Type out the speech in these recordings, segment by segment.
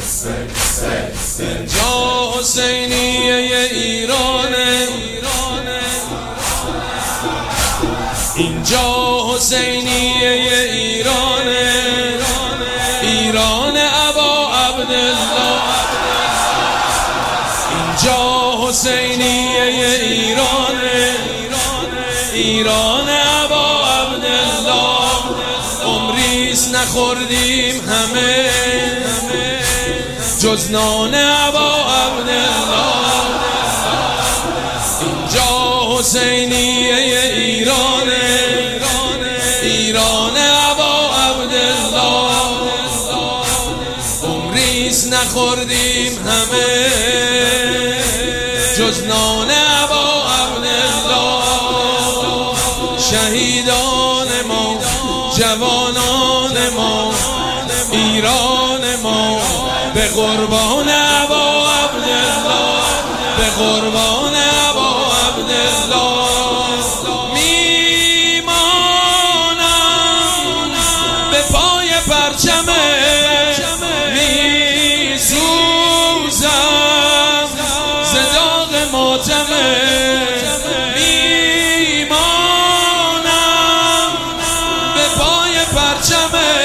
اینجا حسینیه ایرانه، اینجا حسینیه ایرانه، ایران ابا عبدالله. اینجا حسینیه ایرانه، ایران ابا عبدالله. عمریست نخوردیم همه جز نان ابا عبدالله. اینجا حسینیه ایرانه، ایران ابا عبدالله. عمریست نخوردیم همه جز نان ابا عبدالله. شهیدان ما، جوانان ما، ایران ما به قربان ابا عبدالله، به قربان ابا عبدالله. میمانم به پای پرچمه، میسوزم ز داغ ماتمه. میمانم به پای پرچمه،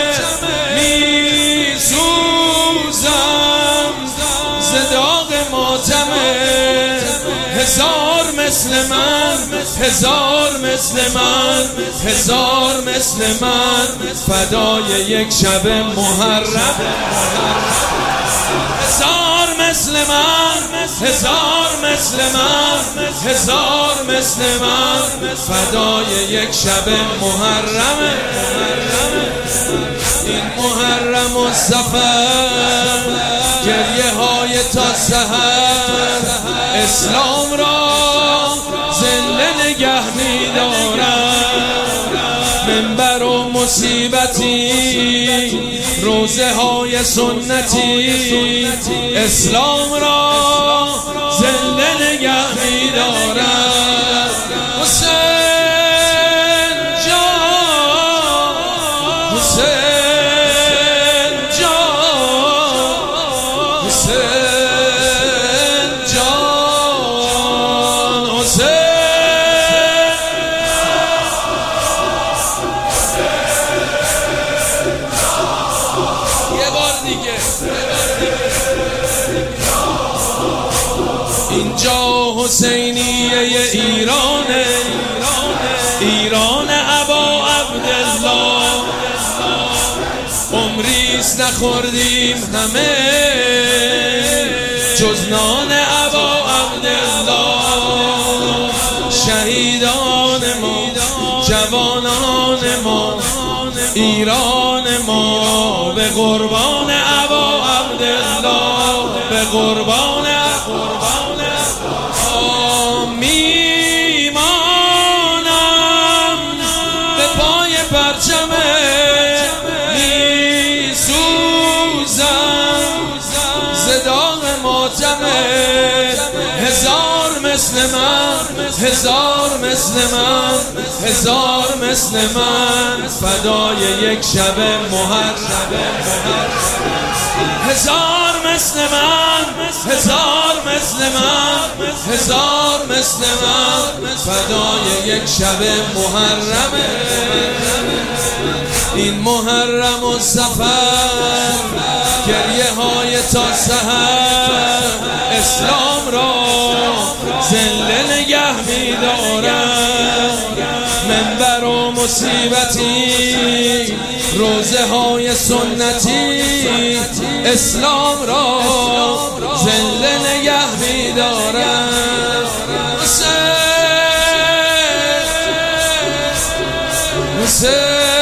هزار مثل من، هزار مثل من، هزار مثل من فدای یک شب محرم. هزار مثل من، هزار مثل من، هزار مثل من فدای یک شب محرم. این محرم و صفر گریه های تا سحر اسلام را زنده نگه می‌دارد. منبر و مصیبتی، روزه های سنتی اسلام را زنده نگه می‌دارد. حسین جان، حسین اینجا حسینیه ایرانه، ایران ابا عبدالله. عمریست نخوردیم همه جز نان ابا عبدالله. شهیدان ما، جوانان ما، ایران ما به قربان ابا عبدالله، به قربان میمانم به پای پرچمه، میسوزم ز داغ ماتمه. هزار مثل من، هزار مثل من، هزار مثل من فدای یک شب محرم. هزار مثل من، هزار مثل من، هزار مثل من فدای یک شب محرم. این محرم و صفر گریه های تا سحر اسلام را زنده نگه می‌دارد. منبر و مصیبتی، روزه های سنتی اسلام را زنده نگه می‌دارد. حسین، حسین